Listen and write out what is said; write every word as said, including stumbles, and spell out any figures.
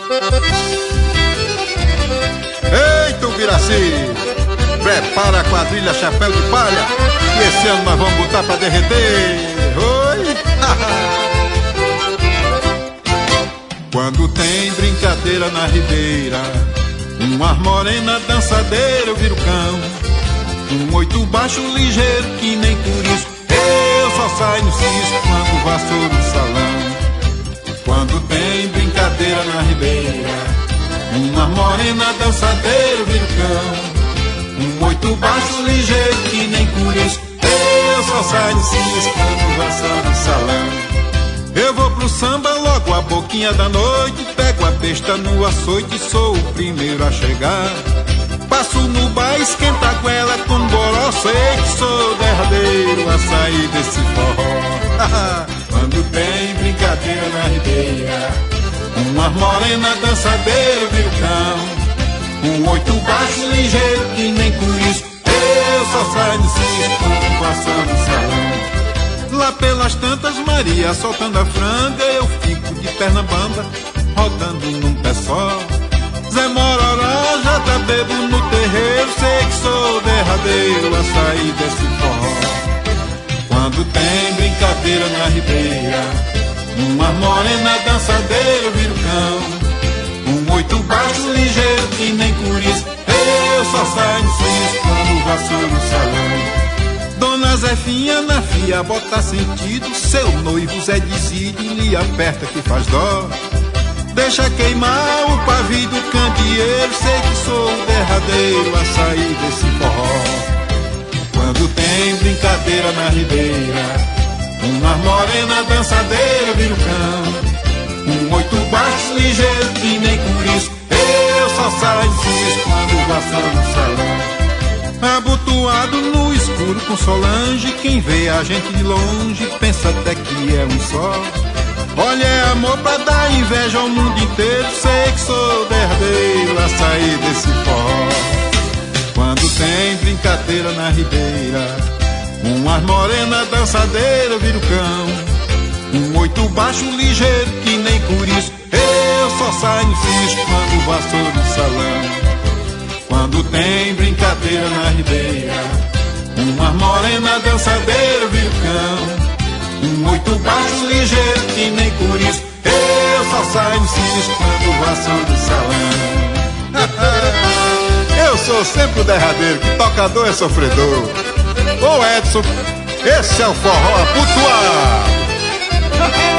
Eita, o Viraci, prepara a quadrilha Chapéu de Palha, e esse ano nós vamos botar pra derreter. Oi! Quando tem brincadeira na ribeira, uma morena dançadeira eu viro cão, um oito baixo ligeiro que nem por isso eu só saio no cisco quando vassouro o salão. Quando tem brincadeira na ribeira, uma morena dançadeira eu viro cão, um oito baixo ligeiro que nem por isso eu só saio no cisco quando vassouro o salão. Eu vou pro samba logo a boquinha da noite, pego a besta no açoite, sou o primeiro a chegar. Passo no bar, esquenta a goela com goró, sei que sou derradeiro a sair desse forró. Quando tem brincadeira na ribeira, uma morena dançadeira vira o cão, um oito baixo ligeiro que nem por isso eu só saio no cisco passando o salão. Lá pelas tantas Maria soltando a franga, eu fico de perna bamba, rodando num pé só. Zé Mororó já tá bebo no terreiro, sei que sou derradeiro a sair desse forró. Quando tem brincadeira na ribeira, uma morena dançadeira vira o cão, um oito baixo ligeiro que nem por isso eu só saio no cisco quando vassouro o salão. Dona Zefinha na fia bota sentido, seu noivo Zé Dizídio lhe aperta que faz dó. Deixa queimar o pavio do candeeiro, sei que sou o derradeiro a sair desse forró. Quando tem brincadeira na ribeira, uma morena dançadeira vira o cão, um oito baixo ligeiro que nem por isso eu só saio no cisco quando vassouro o salão. Abotoado no escuro com Solange, quem vê a gente de longe pensa até que é um só. Olha, é amor pra dar inveja ao mundo inteiro, sei que sou derradeiro a sair desse forró. Quando tem brincadeira na ribeira, uma morena dançadeira vira o cão, um oito baixo ligeiro que nem por isso eu só saio no cisco quando vassouro o salão. Quando tem brincadeira na ribeira, uma morena dançadeira vira o cão, um oito baixo ligeiro que nem por isso eu só saio no cisco quando vassouro o salão. Eu sou sempre o derradeiro, que tocador é sofredor. Ô Edson, esse é o forró aputuado.